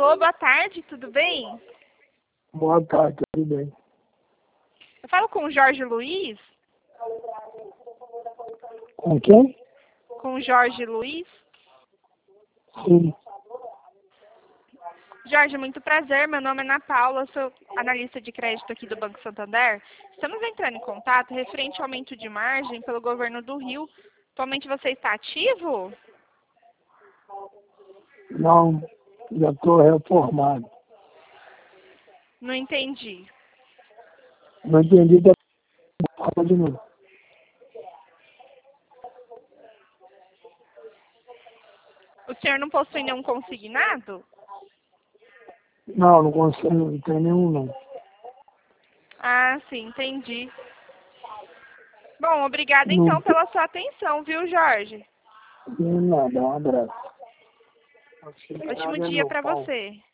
Alô, boa tarde, tudo bem? Boa tarde, tudo bem? Eu falo com o Jorge Luiz? Com quem? Com o Jorge Luiz? Sim. Jorge, muito prazer. Meu nome é Ana Paula, sou analista de crédito aqui do Banco Santander. Estamos entrando em contato referente ao aumento de margem pelo governo do Rio. Atualmente você está ativo? Não, já estou reformado. Não entendi. Não entendi da fala de novo. O senhor não possui nenhum consignado? Não, não consigo, não tem nenhum não. Ah, sim, entendi. Bom, obrigada Não então pela sua atenção, viu, Jorge? tem nada, um abraço. Ótimo dia para você.